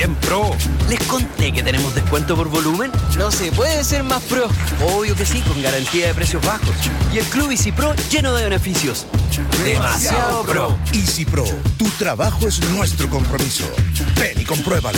bien pro. ¿Les conté que tenemos descuento por volumen? No se puede ser más pro. Obvio que sí, con garantía de precios bajos. Y el Club Easy Pro lleno de beneficios. Demasiado pro. Easy Pro, tu trabajo es nuestro compromiso. Ven y compruébalo.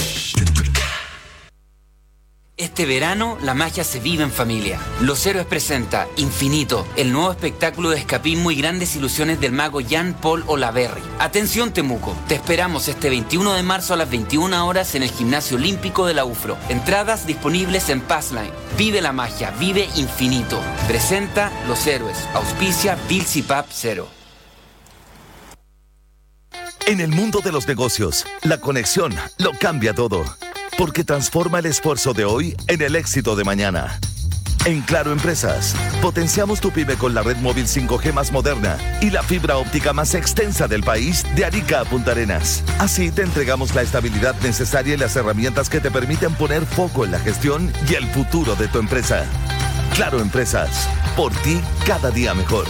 Este verano, la magia se vive en familia. Los Héroes presenta Infinito, el nuevo espectáculo de escapismo y grandes ilusiones del mago Jean-Paul Olaverry. Atención, Temuco, te esperamos este 21 de marzo a las 21 horas en el Gimnasio Olímpico de la UFRO. Entradas disponibles en Passline. Vive la magia, vive Infinito. Presenta Los Héroes, auspicia Bills y Pap Cero. En el mundo de los negocios, la conexión lo cambia todo. Porque transforma el esfuerzo de hoy en el éxito de mañana. En Claro Empresas, potenciamos tu pyme con la red móvil 5G más moderna y la fibra óptica más extensa del país de Arica a Punta Arenas. Así te entregamos la estabilidad necesaria y las herramientas que te permiten poner foco en la gestión y el futuro de tu empresa. Claro Empresas, por ti cada día mejor.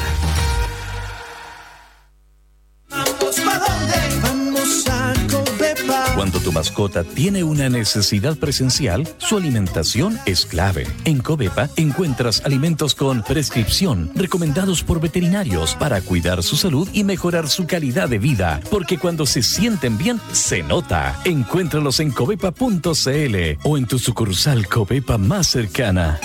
Cuando tu mascota tiene una necesidad presencial, su alimentación es clave. En Covepa encuentras alimentos con prescripción, recomendados por veterinarios para cuidar su salud y mejorar su calidad de vida. Porque cuando se sienten bien, se nota. Encuéntralos en covepa.cl o en tu sucursal Covepa más cercana.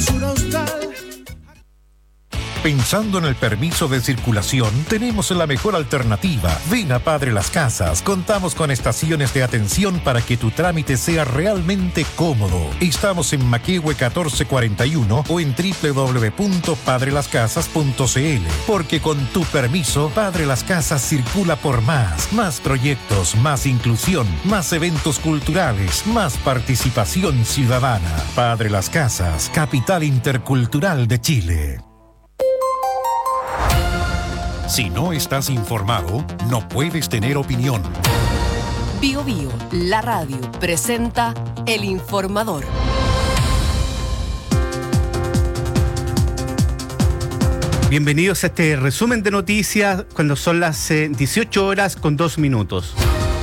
Pensando en el permiso de circulación, tenemos la mejor alternativa. Ven a Padre Las Casas. Contamos con estaciones de atención para que tu trámite sea realmente cómodo. Estamos en Maquehue 1441 o en www.padrelascasas.cl. Porque con tu permiso, Padre Las Casas circula por más proyectos, más inclusión, más eventos culturales, más participación ciudadana. Padre Las Casas, capital intercultural de Chile. Si no estás informado, no puedes tener opinión. Bio Bio, la radio, presenta El Informador. Bienvenidos a este resumen de noticias cuando son las 18 horas con 2 minutos.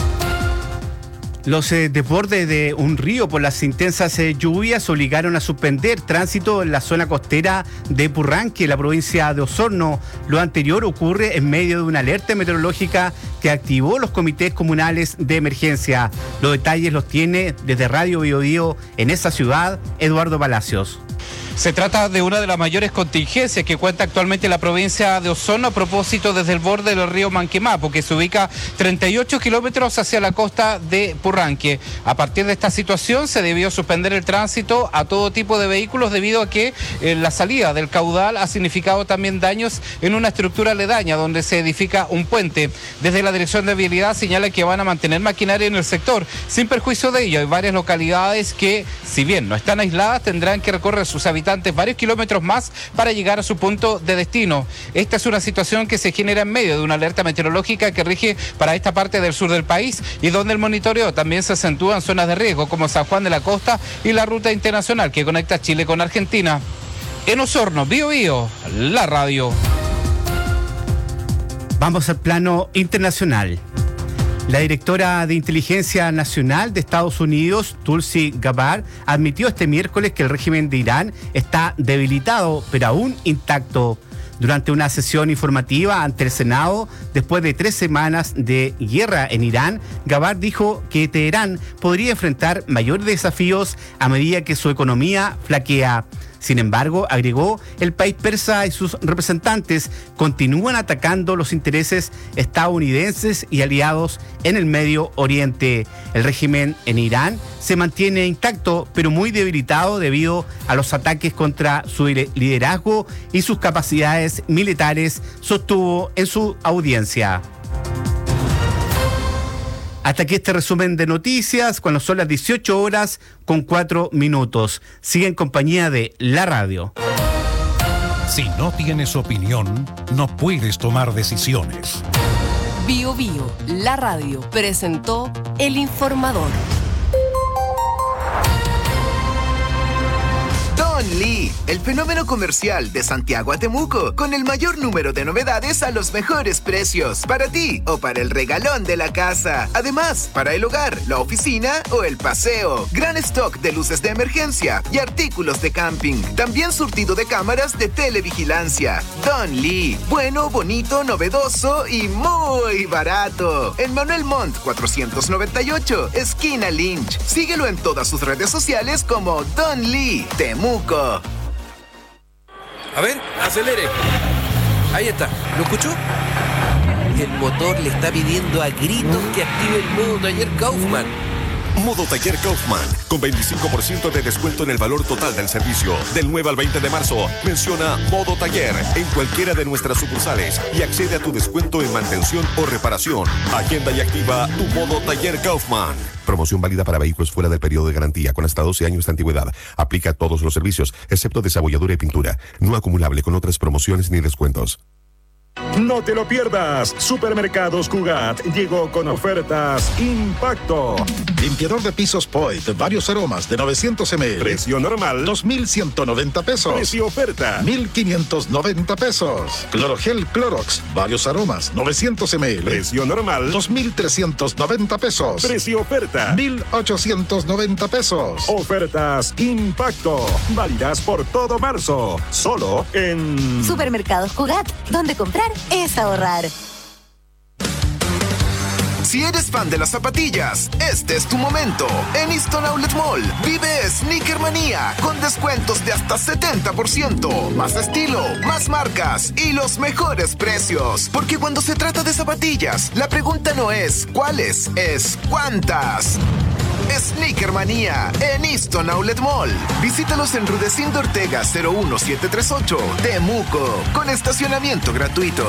Los desbordes de un río por las intensas lluvias obligaron a suspender tránsito en la zona costera de Purranque, en la provincia de Osorno. Lo anterior ocurre en medio de una alerta meteorológica que activó los comités comunales de emergencia. Los detalles los tiene desde Radio Bio Bio en esa ciudad, Eduardo Palacios. Se trata de una de las mayores contingencias que cuenta actualmente la provincia de Osorno a propósito desde el borde del río Manquemapo, que se ubica 38 kilómetros hacia la costa de Purranque. A partir de esta situación se debió suspender el tránsito a todo tipo de vehículos debido a que la salida del caudal ha significado también daños en una estructura aledaña donde se edifica un puente. Desde la Dirección de Vialidad señala que van a mantener maquinaria en el sector. Sin perjuicio de ello, hay varias localidades que, si bien no están aisladas, tendrán que recorrer sus habitantes varios kilómetros más para llegar a su punto de destino. Esta es una situación que se genera en medio de una alerta meteorológica que rige para esta parte del sur del país y donde el monitoreo también se acentúa en zonas de riesgo como San Juan de la Costa y la ruta internacional que conecta Chile con Argentina. En Osorno, Bio Bio, la radio. Vamos al plano internacional. La directora de Inteligencia Nacional de Estados Unidos, Tulsi Gabbard, admitió este miércoles que el régimen de Irán está debilitado, pero aún intacto. Durante una sesión informativa ante el Senado, después de 3 semanas de guerra en Irán, Gabbard dijo que Teherán podría enfrentar mayores desafíos a medida que su economía flaquea. Sin embargo, agregó, el país persa y sus representantes continúan atacando los intereses estadounidenses y aliados en el Medio Oriente. El régimen en Irán se mantiene intacto, pero muy debilitado debido a los ataques contra su liderazgo y sus capacidades militares, sostuvo en su audiencia. Hasta aquí este resumen de noticias, cuando son las 18 horas con 4 minutos. Sigue en compañía de la radio. Si no tienes opinión, no puedes tomar decisiones. Bio Bio, la radio, presentó El Informador. Don Lee, el fenómeno comercial de Santiago a Temuco, con el mayor número de novedades a los mejores precios, para ti o para el regalón de la casa. Además, para el hogar, la oficina o el paseo. Gran stock de luces de emergencia y artículos de camping. También surtido de cámaras de televigilancia. Don Lee, bueno, bonito, novedoso y muy barato. En Manuel Montt 498, esquina Lynch. Síguelo en todas sus redes sociales como Don Lee Temuco. A ver, acelere. Ahí está, ¿lo escuchó? El motor le está pidiendo a gritos que active el modo taller Kaufman. Modo Taller Kaufman, con 25% de descuento en el valor total del servicio. Del 9 al 20 de marzo, menciona Modo Taller en cualquiera de nuestras sucursales y accede a tu descuento en mantención o reparación. Agenda y activa tu Modo Taller Kaufman. Promoción válida para vehículos fuera del periodo de garantía con hasta 12 años de antigüedad. Aplica a todos los servicios, excepto desabolladura y pintura. No acumulable con otras promociones ni descuentos. No te lo pierdas. Supermercados Cugat llegó con ofertas Impacto. Limpiador de pisos Poit, varios aromas de 900 ml. Precio normal, 2,190 pesos. Precio oferta, 1,590 pesos. Clorogel Clorox, varios aromas, 900 ml. Precio normal, 2,390 pesos. Precio oferta, 1,890 pesos. Ofertas Impacto, válidas por todo marzo. Solo en Supermercados Cugat, donde comprar es ahorrar. Si eres fan de las zapatillas, este es tu momento. En Easton Outlet Mall, vive Sneaker Manía, con descuentos de hasta 70%. Más estilo, más marcas y los mejores precios. Porque cuando se trata de zapatillas, la pregunta no es ¿cuáles?, es ¿cuántas? Sneaker Manía en Easton Outlet Mall. Visítalos en Rudecindo Ortega 01738, Temuco, con estacionamiento gratuito.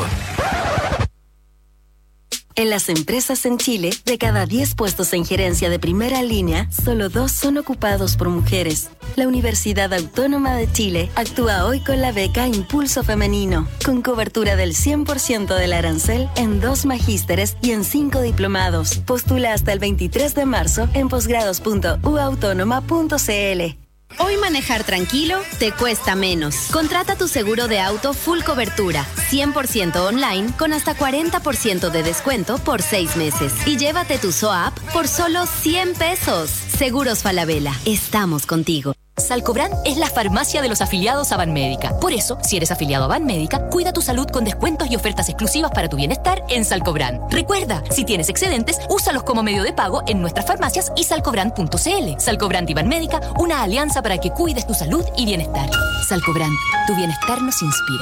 En las empresas en Chile, de cada 10 puestos en gerencia de primera línea, solo 2 son ocupados por mujeres. La Universidad Autónoma de Chile actúa hoy con la beca Impulso Femenino, con cobertura del 100% del arancel en 2 magísteres y en 5 diplomados. Postula hasta el 23 de marzo en posgrados.uautónoma.cl. Hoy manejar tranquilo te cuesta menos. Contrata tu seguro de auto full cobertura, 100% online, con hasta 40% de descuento por 6 meses. Y llévate tu SOAP por solo 100 pesos. Seguros Falabella, estamos contigo. Salcobran es la farmacia de los afiliados a Banmédica. Por eso, si eres afiliado a Banmédica, cuida tu salud con descuentos y ofertas exclusivas para tu bienestar en Salcobran. Recuerda, si tienes excedentes, úsalos como medio de pago en nuestras farmacias y salcobran.cl. Salcobran y Banmédica, una alianza para que cuides tu salud y bienestar. Salcobran, tu bienestar nos inspira.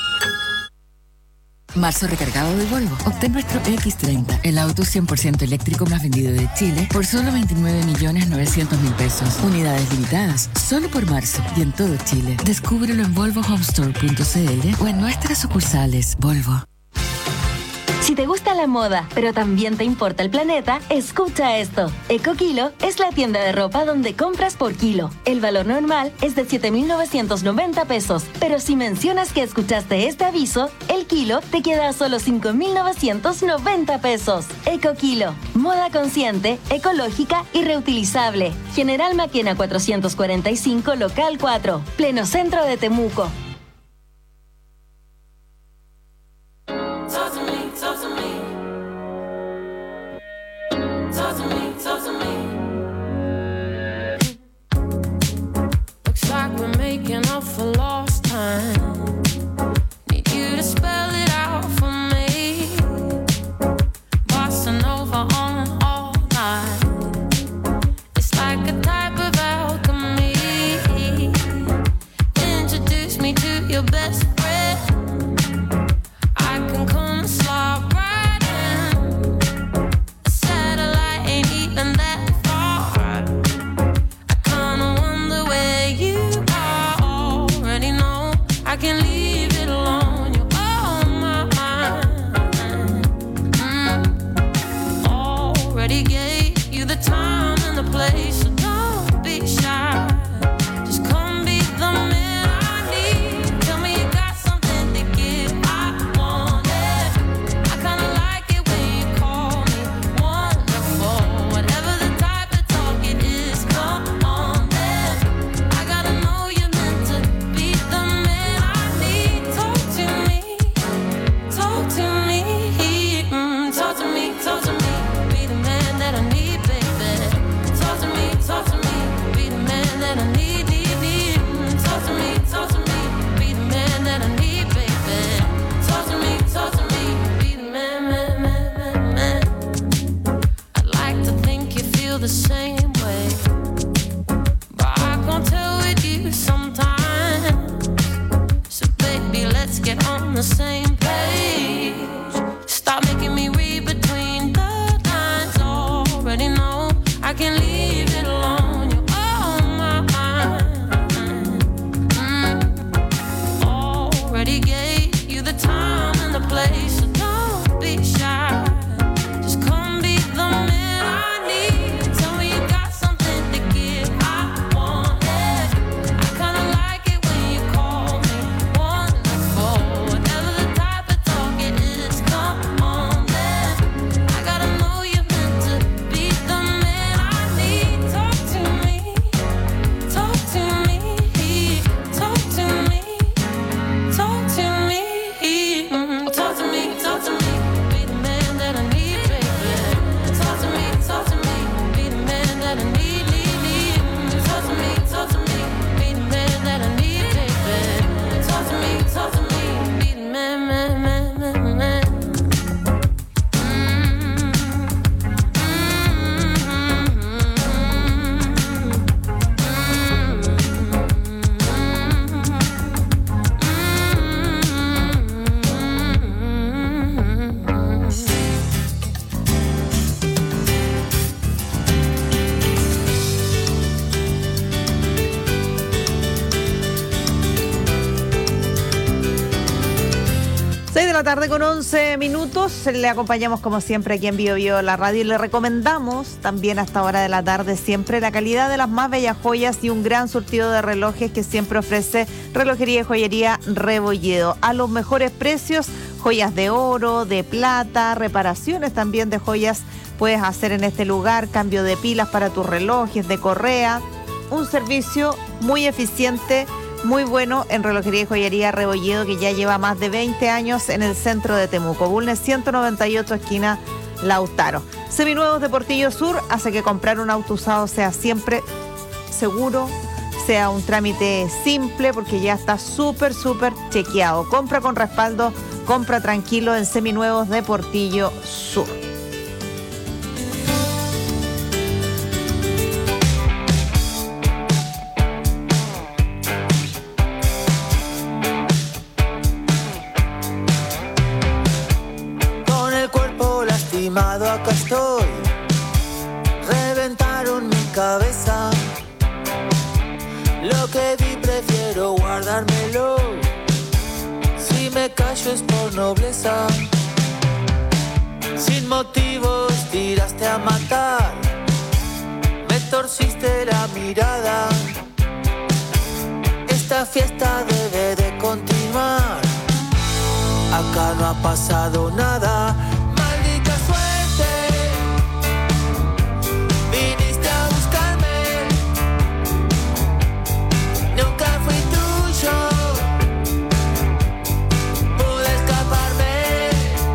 Marzo recargado de Volvo. Obtén nuestro X30, el auto 100% eléctrico más vendido de Chile, por solo 29.900.000 pesos. Unidades limitadas, solo por marzo y en todo Chile. Descúbrelo en volvohomestore.cl o en nuestras sucursales Volvo. Si te gusta la moda, pero también te importa el planeta, escucha esto. EcoKilo es la tienda de ropa donde compras por kilo. El valor normal es de 7.990 pesos, pero si mencionas que escuchaste este aviso, el kilo te queda a solo 5.990 pesos. EcoKilo, moda consciente, ecológica y reutilizable. General Maquena 445, local 4, pleno centro de Temuco. feel the same way. But I can't tell with you sometimes. So baby, let's get on the same page. Stop making me read between the lines. Already know I can leave it alone. You're on my mind. Already gave you the time and the place, so don't be shy. Just come be the man I need. Tell me you got something to give. I want it. I kinda like it when you call me wonderful. Whatever the type of talk it is, come on then. I gotta know you're meant to be the man I need. Talk to me, talk to me, talk to me, talk to me, talk to me, talk to me. Be the man that I need, baby. Talk to me, be the man that I need, need. Talk to me, be the man that I need, baby. Talk to me, be the man, man, man, man, man. La tarde con 11 minutos, le acompañamos como siempre aquí en Bio Bio la radio y le recomendamos también a esta hora de la tarde siempre la calidad de las más bellas joyas y un gran surtido de relojes que siempre ofrece Relojería y Joyería Rebolledo a los mejores precios, joyas de oro, de plata, reparaciones también de joyas puedes hacer en este lugar, cambio de pilas para tus relojes, de correa, un servicio muy eficiente, muy bueno en Relojería y Joyería Rebolledo, que ya lleva más de 20 años en el centro de Temuco. Bulnes 198, esquina Lautaro. Seminuevos de Portillo Sur hace que comprar un auto usado sea siempre seguro, sea un trámite simple, porque ya está súper chequeado. Compra con respaldo, compra tranquilo en Seminuevos de Portillo Sur. Acá estoy, reventaron mi cabeza. Lo que vi prefiero guardármelo. Si me callo es por nobleza. Sin motivos tiraste a matar. Me torciste la mirada. Esta fiesta debe de continuar. Acá no ha pasado nada. Viniste a buscarme, nunca fui tuyo, pude escaparme.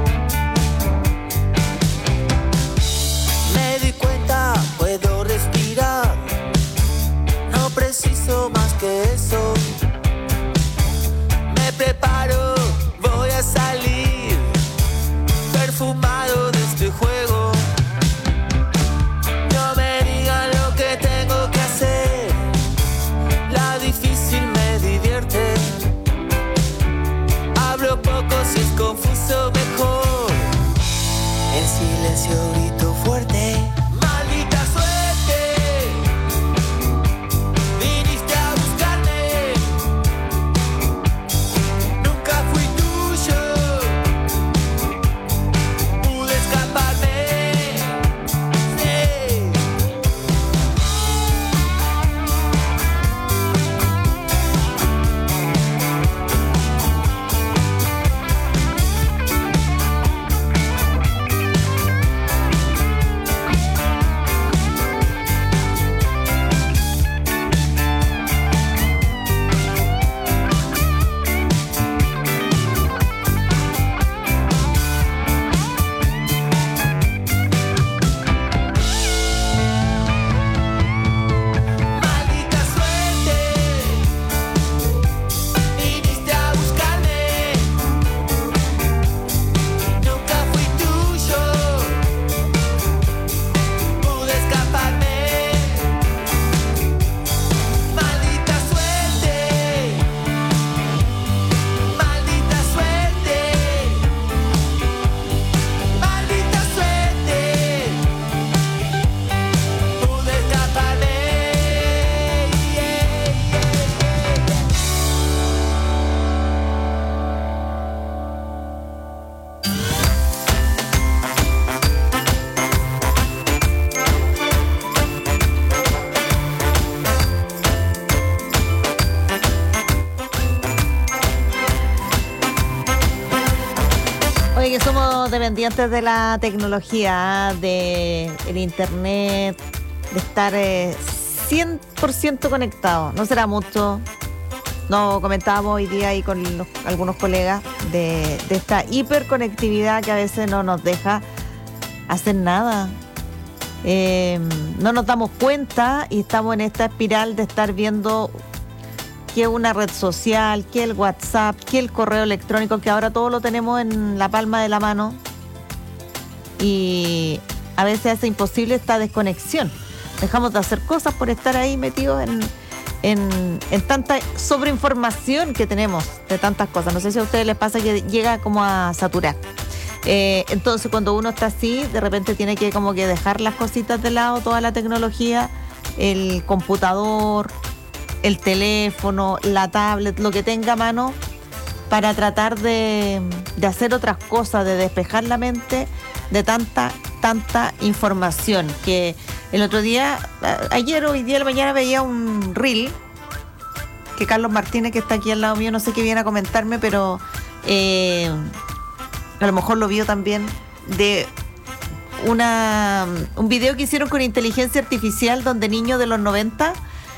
Me di cuenta, puedo respirar, no preciso más que eso. Me preparo, voy a salir, perfumado de este juego. No me digan lo que tengo que hacer, la difícil me divierte. Hablo poco, si es confuso mejor, en silencio grito fuerte. Maldita suerte, viniste a buscarme, dependientes de la tecnología, de el internet, de estar 100% conectados. No será mucho. Nos comentábamos hoy día ahí con algunos colegas de esta hiperconectividad que a veces no nos deja hacer nada. No nos damos cuenta y estamos en esta espiral de estar viendo que una red social, que el WhatsApp, que el correo electrónico, que ahora todo lo tenemos en la palma de la mano, y a veces hace imposible esta desconexión. Dejamos de hacer cosas por estar ahí metidos en tanta sobreinformación que tenemos de tantas cosas. No sé si a ustedes les pasa que llega como a saturar. Entonces cuando uno está así, de repente tiene que como que dejar las cositas de lado, toda la tecnología, el computador, el teléfono, la tablet, lo que tenga a mano, para tratar de hacer otras cosas, de despejar la mente de tanta información. Que el otro día, ayer, hoy día de la mañana, veía un reel que Carlos Martínez, que está aquí al lado mío, no sé qué viene a comentarme, pero a lo mejor lo vio también, de un video que hicieron con inteligencia artificial donde niños de los 90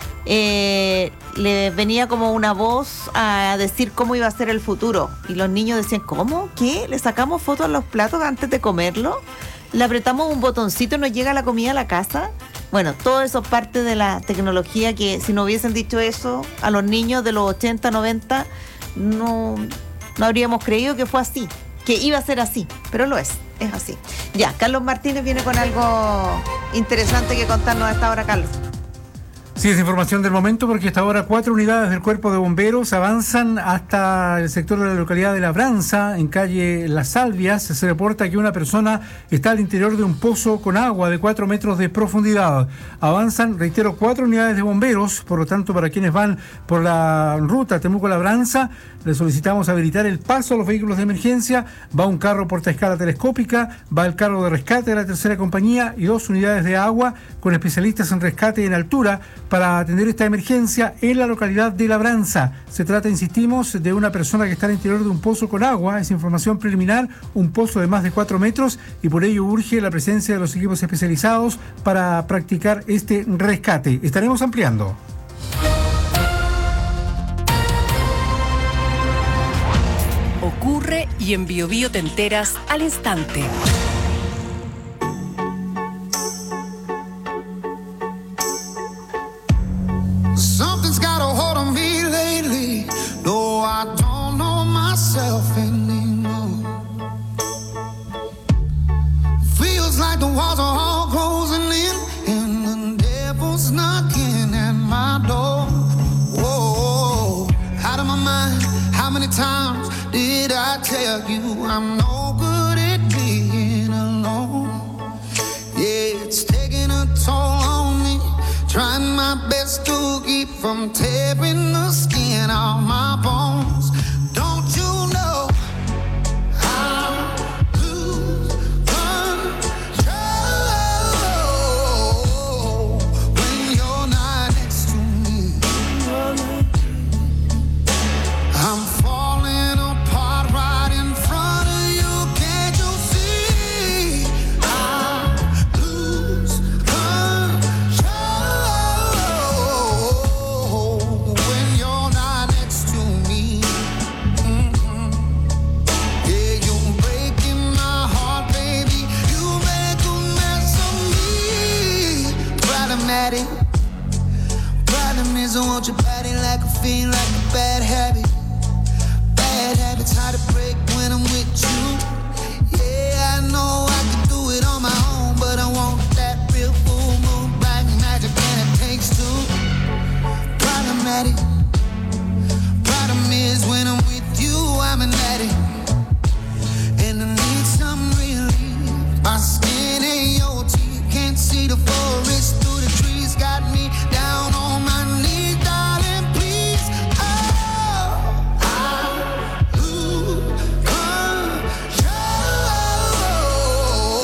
le venía como una voz a decir cómo iba a ser el futuro, y los niños decían, ¿cómo? ¿Qué? ¿Le sacamos fotos a los platos antes de comerlo? ¿Le apretamos un botoncito y nos llega la comida a la casa? Bueno, todo eso es parte de la tecnología, que si no hubiesen dicho eso a los niños de los 80, 90, no habríamos creído que fue así, que iba a ser así, pero lo es así. Ya, Carlos Martínez viene con algo interesante que contarnos a esta hora, Carlos. Sí, es información del momento, porque hasta ahora 4 unidades del Cuerpo de Bomberos avanzan hasta el sector de la localidad de Labranza, en calle Las Salvias. Se reporta que una persona está al interior de un pozo con agua de 4 metros de profundidad. Avanzan, reitero, 4 unidades de bomberos. Por lo tanto, para quienes van por la ruta Temuco-Labranza, les solicitamos habilitar el paso a los vehículos de emergencia. Va un carro portaescala telescópica, va el carro de rescate de la tercera compañía y 2 unidades de agua con especialistas en rescate en altura para atender esta emergencia en la localidad de Labranza. Se trata, insistimos, de una persona que está al interior de un pozo con agua. Es información preliminar, un pozo de más de 4 metros, y por ello urge la presencia de los equipos especializados para practicar este rescate. Estaremos ampliando. Ocurre y en Bio Bio te enteras al instante. Something's got a hold on me lately. No, I don't know myself anymore. Feels like the walls are all closing in and the devil's knocking at my door. Whoa, out of my mind. How many times did I tell you I'm no good at being alone? Yeah, it's taking a toll on me. Trying my best to keep from tearing the skin off my bones. Don't you know I lose control when you're not next to me? I'm falling apart right in front of you. Can't you see? I lose control when you're not next to me. Yeah, you're breaking my heart, baby. You make a mess of me. Problematic. Problem is, I want your body like a fiend, like a bad habit. Bad habits hard to break when I'm with you. Yeah, I know I can do it on my own, but I want that real full moon, black magic, and it takes two. Problematic. Problem is, when I'm with you, I'm an addict, and I need some relief. My skin ain't your teeth, can't see the forest through the trees. Got me down on my knees, darling, please. Oh, I lose control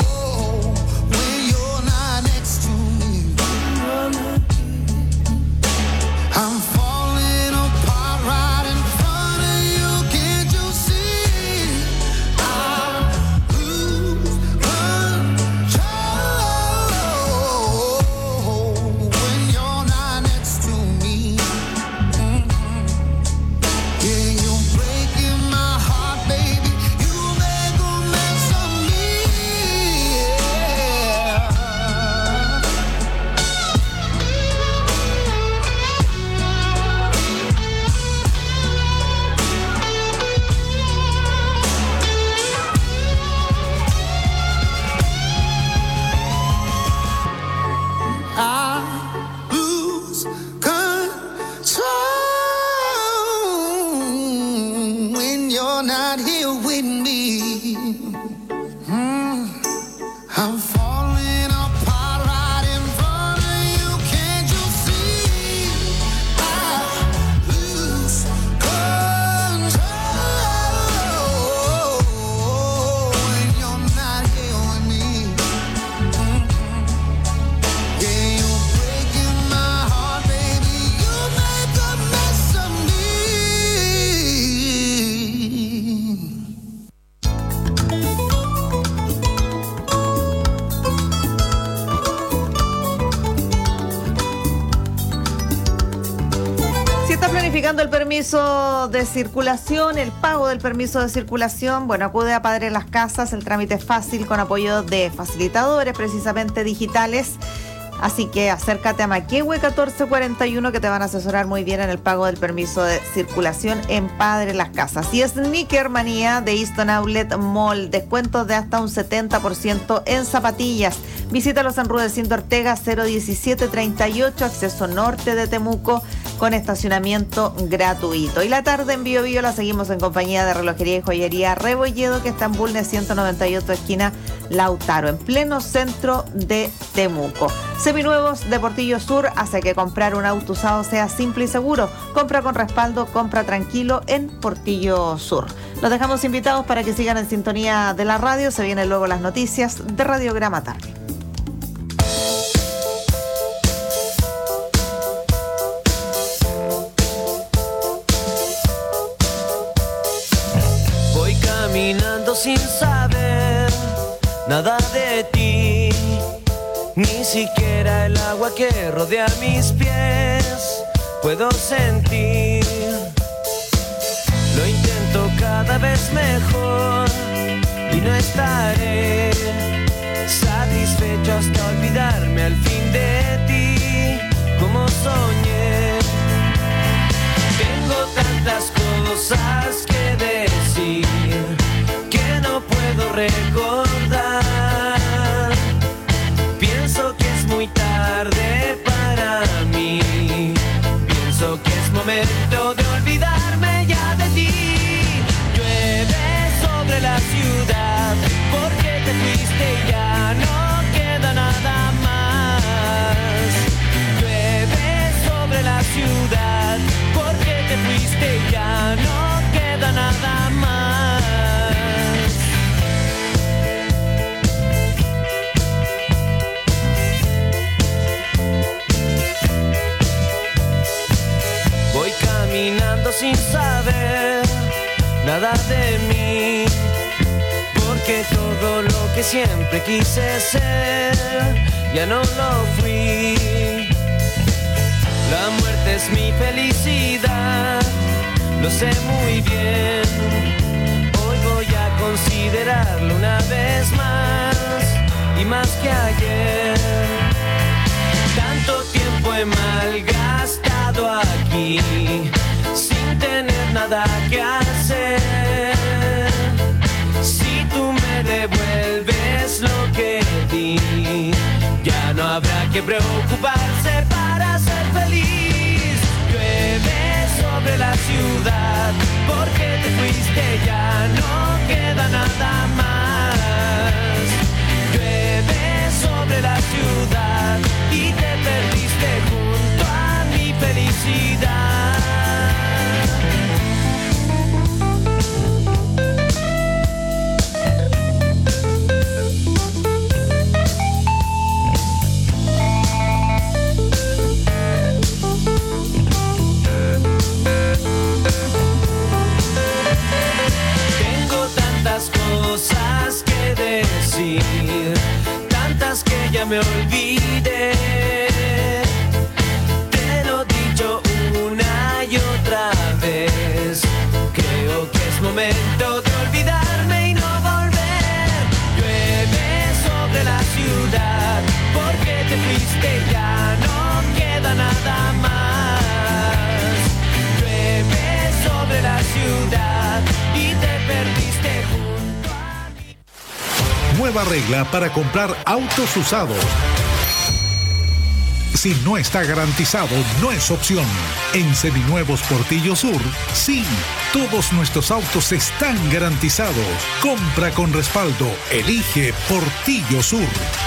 planificando el permiso de circulación, el pago del permiso de circulación, bueno, acude a Padre Las Casas, el trámite es fácil con apoyo de facilitadores precisamente digitales. Así que acércate a Maquehue 1441 que te van a asesorar muy bien en el pago del permiso de circulación en Padre Las Casas. Y Sneaker Manía de Easton Outlet Mall, descuentos de hasta un 70% en zapatillas. Visítalos en Rudecindo Ortega 01738, acceso norte de Temuco, con estacionamiento gratuito. Y la tarde en Bio Bio la seguimos en compañía de Relojería y Joyería Rebolledo, que está en Bulnes 198, esquina Lautaro, en pleno centro de Temuco. Seminuevos de Portillo Sur hace que comprar un auto usado sea simple y seguro. Compra con respaldo, compra tranquilo en Portillo Sur. Los dejamos invitados para que sigan en sintonía de la radio. Se vienen luego las noticias de Radiograma Tarde. Voy caminando sin saber nada de ti, ni siquiera el agua que rodea mis pies puedo sentir. Lo intento cada vez mejor y no estaré satisfecho hasta olvidarme al fin de ti, como soñé. Tengo tantas cosas que decir que no puedo recordar. Pienso que es muy tarde para mí. Pienso que es momento de olvidarme ya de ti. Llueve sobre la ciudad porque te fuiste y ya no queda nada más. Llueve sobre la ciudad porque te fuiste y ya no queda nada más. Voy caminando sin saber nada de mí, porque todo lo que siempre quise ser ya no lo fui. La muerte es mi felicidad, lo sé muy bien. Hoy voy a considerarlo una vez más y más que ayer. Tanto tiempo he malgastado aquí sin tener nada que hacer. Si tú me devuelves lo que di, ya no habrá que preocuparse para ser feliz. Llueve sobre la ciudad porque te fuiste, ya no queda nada más. Llueve sobre la ciudad y te perdiste junto a mi felicidad. Cosas que decir, tantas que ya me olvidé. Te lo he dicho una y otra vez. Creo que es momento de olvidarme y no volver. Llueve sobre la ciudad porque te fuiste, ya no queda nada más. Llueve sobre la ciudad y te perdiste junto a mí. Nueva regla para comprar autos usados. Si no está garantizado, no es opción. En Seminuevos Portillo Sur, sí, todos nuestros autos están garantizados. Compra con respaldo. Elige Portillo Sur.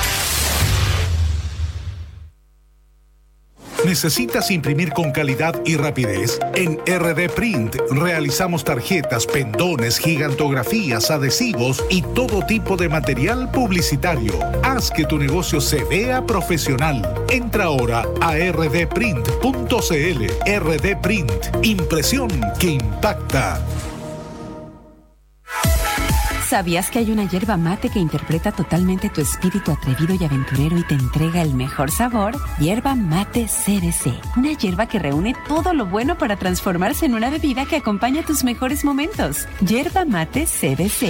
¿Necesitas imprimir con calidad y rapidez? En RD Print realizamos tarjetas, pendones, gigantografías, adhesivos y todo tipo de material publicitario. Haz que tu negocio se vea profesional. Entra ahora a rdprint.cl. RD Print, impresión que impacta. ¿Sabías que hay una hierba mate que interpreta totalmente tu espíritu atrevido y aventurero y te entrega el mejor sabor? Hierba mate CBC. Una hierba que reúne todo lo bueno para transformarse en una bebida que acompaña tus mejores momentos. Hierba mate CBC.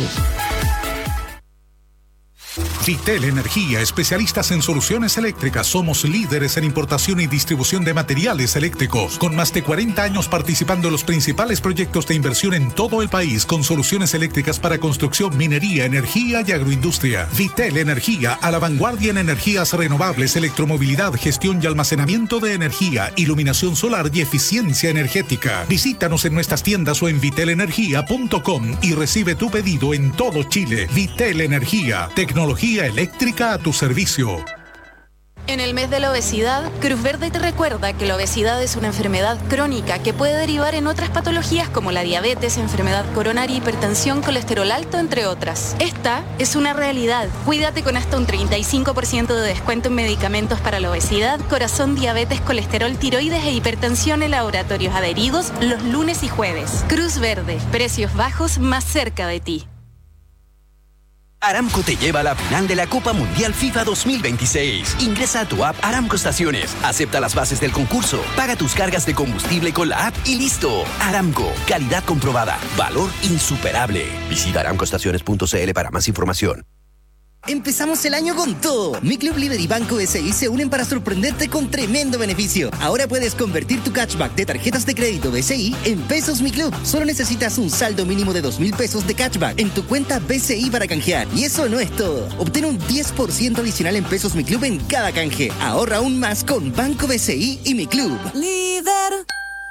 Vitel Energía, especialistas en soluciones eléctricas. Somos líderes en importación y distribución de materiales eléctricos, con más de 40 años participando en los principales proyectos de inversión en todo el país, con soluciones eléctricas para construcción, minería, energía y agroindustria. Vitel Energía, a la vanguardia en energías renovables, electromovilidad, gestión y almacenamiento de energía, iluminación solar y eficiencia energética. Visítanos en nuestras tiendas o en vitelenergia.com y recibe tu pedido en todo Chile. Vitel Energía, tecnología eléctrica a tu servicio. En el mes de la obesidad, Cruz Verde te recuerda que la obesidad es una enfermedad crónica que puede derivar en otras patologías como la diabetes, enfermedad coronaria, hipertensión, colesterol alto, entre otras. Esta es una realidad. Cuídate con hasta un 35% de descuento en medicamentos para la obesidad, corazón, diabetes, colesterol, tiroides e hipertensión en laboratorios adheridos los lunes y jueves. Cruz Verde, precios bajos más cerca de ti. Aramco te lleva a la final de la Copa Mundial FIFA 2026. Ingresa a tu app Aramco Estaciones, acepta las bases del concurso, paga tus cargas de combustible con la app y listo. Aramco, calidad comprobada, valor insuperable. Visita aramcoestaciones.cl para más información. Empezamos el año con todo. Mi Club Líder y Banco BCI se unen para sorprenderte con tremendo beneficio. Ahora puedes convertir tu cashback de tarjetas de crédito BCI en pesos Mi Club. Solo necesitas un saldo mínimo de 2.000 pesos de cashback en tu cuenta BCI para canjear. Y eso no es todo. Obtén un 10% adicional en pesos Mi Club en cada canje. Ahorra aún más con Banco BCI y Mi Club. Líder.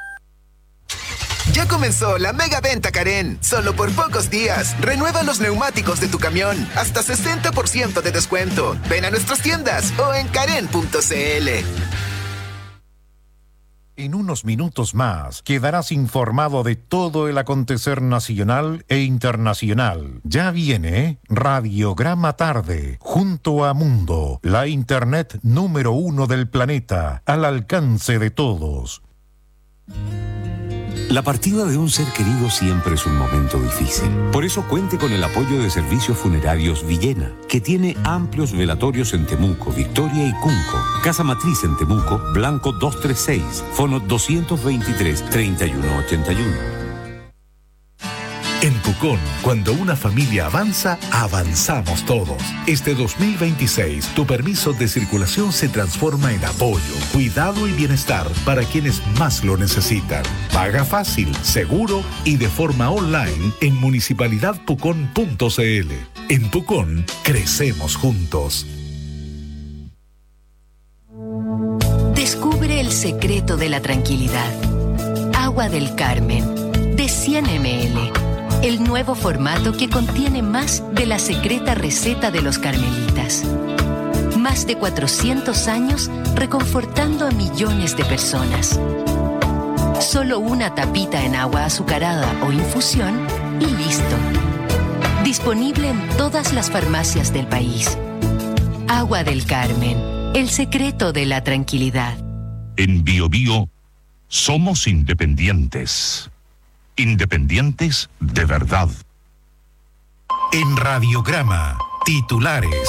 Ya comenzó la mega venta Karen. Solo por pocos días. Renueva los neumáticos de tu camión. Hasta 60% de descuento. Ven a nuestras tiendas o en karen.cl. En unos minutos más quedarás informado de todo el acontecer nacional e internacional. Ya viene Radiograma Tarde, junto a Mundo, la internet número 1 del planeta, al alcance de todos. La partida de un ser querido siempre es un momento difícil. Por eso cuente con el apoyo de Servicios Funerarios Villena, que tiene amplios velatorios en Temuco, Victoria y Cunco. Casa Matriz en Temuco, Blanco 236, Fono 223-3181. En Pucón, cuando una familia avanza, avanzamos todos. Este 2026, tu permiso de circulación se transforma en apoyo, cuidado y bienestar para quienes más lo necesitan. Paga fácil, seguro y de forma online en municipalidadpucón.cl. En Pucón, crecemos juntos. Descubre el secreto de la tranquilidad. Agua del Carmen, de 100 ml. El nuevo formato que contiene más de la secreta receta de los carmelitas. Más de 400 años reconfortando a millones de personas. Solo una tapita en agua azucarada o infusión y listo. Disponible en todas las farmacias del país. Agua del Carmen, el secreto de la tranquilidad. En BioBio somos independientes. Independientes de verdad. En Radiograma, titulares.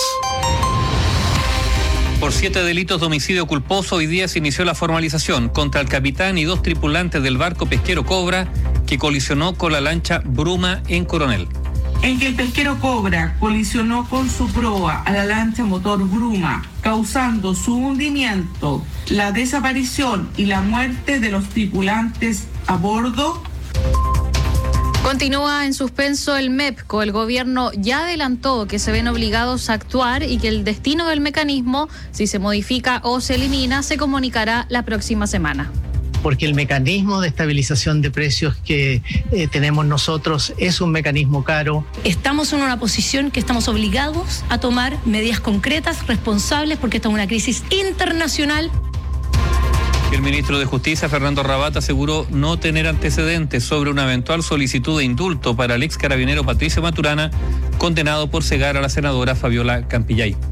Por 7 delitos de homicidio culposo, hoy día se inició la formalización contra el capitán y 2 tripulantes del barco pesquero Cobra que colisionó con la lancha Bruma en Coronel. En que el pesquero Cobra colisionó con su proa a la lancha motor Bruma, causando su hundimiento, la desaparición y la muerte de los tripulantes a bordo. Continúa en suspenso el MEPCO. El gobierno ya adelantó que se ven obligados a actuar y que el destino del mecanismo, si se modifica o se elimina, se comunicará la próxima semana. Porque el mecanismo de estabilización de precios que tenemos nosotros es un mecanismo caro. Estamos en una posición que estamos obligados a tomar medidas concretas, responsables, porque esta es una crisis internacional. El ministro de Justicia, Fernando Rabat, aseguró no tener antecedentes sobre una eventual solicitud de indulto para el ex carabinero Patricio Maturana, condenado por cegar a la senadora Fabiola Campillay.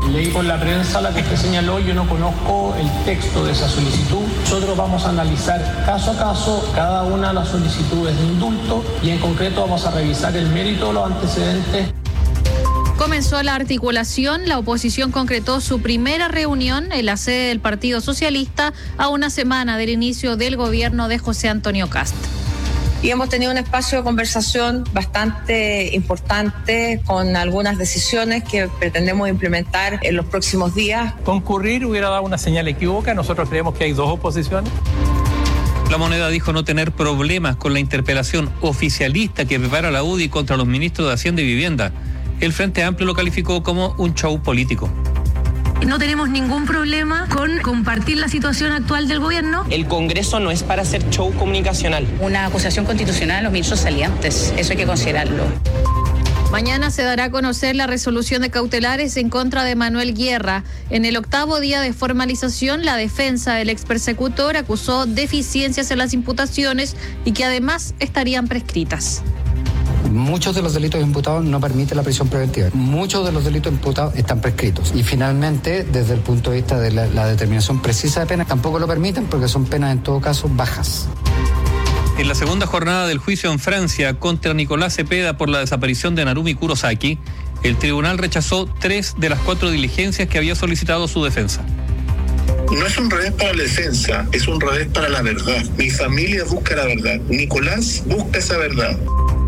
Leí por la prensa la que usted señaló, yo no conozco el texto de esa solicitud. Nosotros vamos a analizar caso a caso cada una de las solicitudes de indulto y en concreto vamos a revisar el mérito de los antecedentes. Comenzó la articulación, la oposición concretó su primera reunión en la sede del Partido Socialista a una semana del inicio del gobierno de José Antonio Kast. Y hemos tenido un espacio de conversación bastante importante con algunas decisiones que pretendemos implementar en los próximos días. Concurrir hubiera dado una señal equívoca, nosotros creemos que hay dos oposiciones. La Moneda dijo no tener problemas con la interpelación oficialista que prepara la UDI contra los ministros de Hacienda y Vivienda. El Frente Amplio lo calificó como un show político. No tenemos ningún problema con compartir la situación actual del gobierno. El Congreso no es para hacer show comunicacional. Una acusación constitucional a los ministros salientes, eso hay que considerarlo. Mañana se dará a conocer la resolución de cautelares en contra de Manuel Guerra. En el 8º día de formalización, la defensa del expersecutor acusó deficiencias en las imputaciones y que además estarían prescritas. Muchos de los delitos imputados no permiten la prisión preventiva. Muchos de los delitos imputados están prescritos. Y finalmente, desde el punto de vista de la determinación precisa de penas, tampoco lo permiten porque son penas en todo caso bajas. En la segunda jornada del juicio en Francia contra Nicolás Cepeda por la desaparición de Narumi Kurosaki, el tribunal rechazó 3 de las 4 diligencias que había solicitado su defensa. No es un revés para la defensa, es un revés para la verdad. Mi familia busca la verdad. Nicolás busca esa verdad.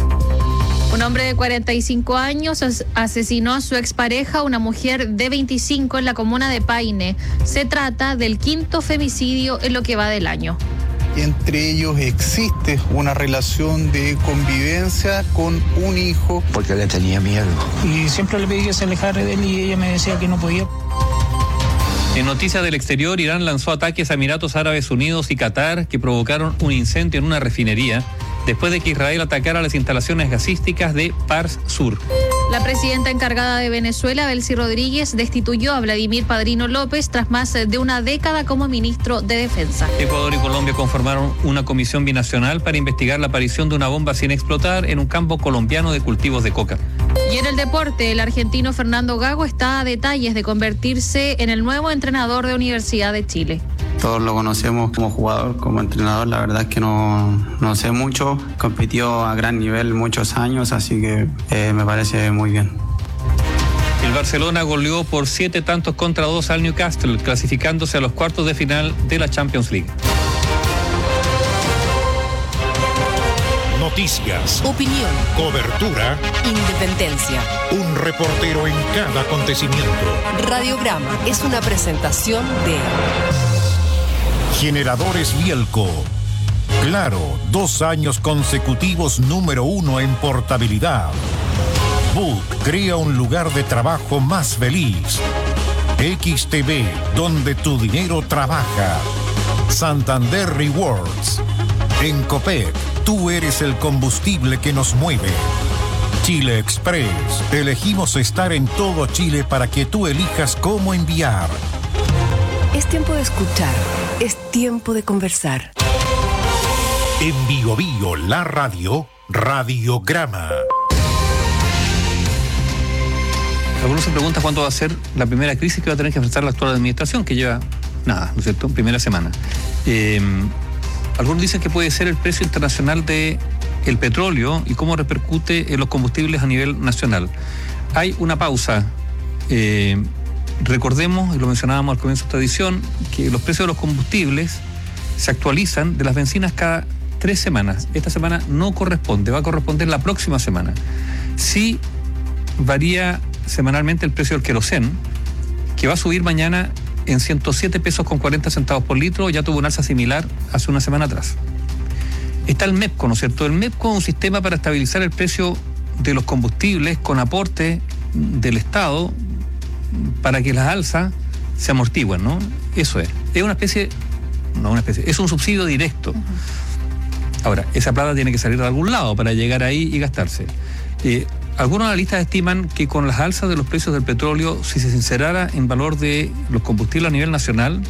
Un hombre de 45 años asesinó a su expareja, una mujer de 25, en la comuna de Paine. Se trata del 5º femicidio en lo que va del año. Entre ellos existe una relación de convivencia con un hijo. Porque le tenía miedo. Y siempre le pedí que se alejara de él y ella me decía que no podía. En noticias del exterior, Irán lanzó ataques a Emiratos Árabes Unidos y Qatar que provocaron un incendio en una refinería después de que Israel atacara las instalaciones gasísticas de Pars Sur. La presidenta encargada de Venezuela, Belcy Rodríguez, destituyó a Vladimir Padrino López tras más de una década como ministro de Defensa. Ecuador y Colombia conformaron una comisión binacional para investigar la aparición de una bomba sin explotar en un campo colombiano de cultivos de coca. Y en el deporte, el argentino Fernando Gago está a detalles de convertirse en el nuevo entrenador de Universidad de Chile. Todos lo conocemos como jugador, como entrenador, la verdad es que no sé mucho, compitió a gran nivel muchos años, así que me parece muy bien. El Barcelona goleó por 7 tantos contra 2 al Newcastle, clasificándose a los cuartos de final de la Champions League. Noticias, opinión, cobertura, independencia. Un reportero en cada acontecimiento. Radiograma es una presentación de Generadores Bielco. Claro, 2 años consecutivos número 1 en portabilidad. Book crea un lugar de trabajo más feliz. XTV, donde tu dinero trabaja. Santander Rewards. En Copec, tú eres el combustible que nos mueve. Chile Express, elegimos estar en todo Chile para que tú elijas cómo enviar. Es tiempo de escuchar, es tiempo de conversar. En Bio Bio, la radio, Radiograma. Algunos se preguntan cuándo va a ser la primera crisis que va a tener que enfrentar la actual administración, que lleva nada, ¿no es cierto? Primera semana. Algunos dicen que puede ser el precio internacional del petróleo y cómo repercute en los combustibles a nivel nacional. Hay una pausa. Recordemos, y lo mencionábamos al comienzo de esta edición, que los precios de los combustibles se actualizan de las bencinas cada 3 semanas. Esta semana no corresponde, va a corresponder la próxima semana. Sí varía semanalmente el precio del querosén, que va a subir mañana en 107 pesos con 40 centavos por litro, ya tuvo un alza similar hace una semana atrás. Está el MEPCO, ¿no es cierto? El MEPCO es un sistema para estabilizar el precio de los combustibles con aporte del Estado para que las alzas se amortigüen, ¿no? Eso es. Es una especie, es un subsidio directo. Ahora, esa plata tiene que salir de algún lado para llegar ahí y gastarse. Algunos analistas estiman que con las alzas de los precios del petróleo, si se sincerara en valor de los combustibles a nivel nacional,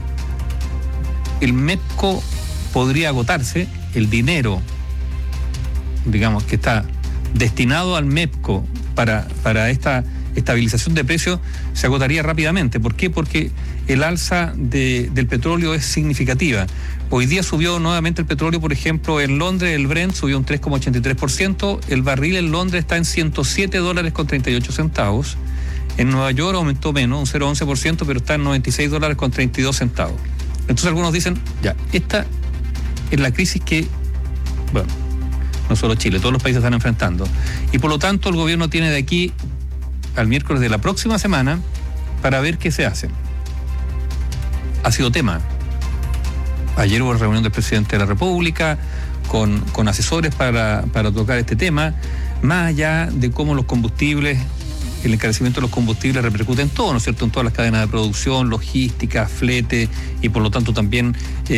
el MEPCO podría agotarse. El dinero, digamos, que está destinado al MEPCO para estabilización de precios se agotaría rápidamente. ¿Por qué? Porque el alza del petróleo es significativa. Hoy día subió nuevamente el petróleo, por ejemplo, en Londres el Brent subió un 3,83%, el barril en Londres está en $107.38. En Nueva York aumentó menos, un 0,11%, pero está en $96.32. Entonces algunos dicen, ya, esta es la crisis que, bueno, no solo Chile, todos los países están enfrentando. Y por lo tanto el gobierno tiene de aquí al miércoles de la próxima semana para ver qué se hace. Ha sido tema. Ayer hubo reunión del presidente de la República con asesores para tocar este tema, más allá de cómo los combustibles, el encarecimiento de los combustibles repercute en todo, ¿no es cierto?, en todas las cadenas de producción, logística, flete, y por lo tanto también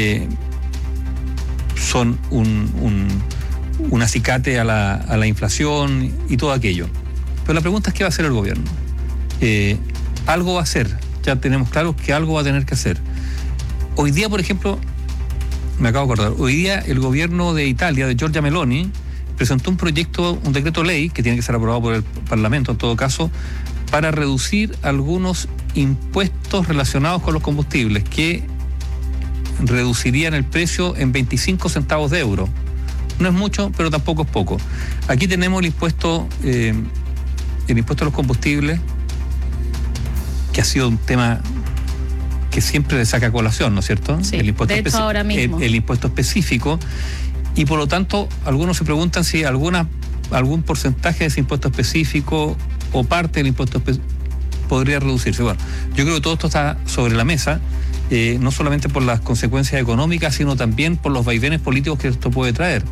son un acicate a la inflación y todo aquello. Pero la pregunta es, ¿qué va a hacer el gobierno? Algo va a hacer, ya tenemos claro que algo va a tener que hacer. Hoy día, por ejemplo, me acabo de acordar, hoy día el gobierno de Italia, de Giorgia Meloni, presentó un decreto ley, que tiene que ser aprobado por el Parlamento en todo caso, para reducir algunos impuestos relacionados con los combustibles, que reducirían el precio en 25 centavos de euro. No es mucho, pero tampoco es poco. Aquí tenemos el impuesto a los combustibles, que ha sido un tema que siempre le saca colación, ¿no es cierto? Sí, el impuesto de hecho ahora mismo. El impuesto específico, y por lo tanto algunos se preguntan si algún porcentaje de ese impuesto específico o parte del impuesto podría reducirse. Bueno, yo creo que todo esto está sobre la mesa, no solamente por las consecuencias económicas, sino también por los vaivenes políticos que esto puede traer.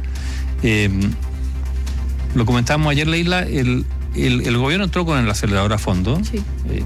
Lo comentábamos ayer, Leila, el gobierno entró con el acelerador a fondo. Sí.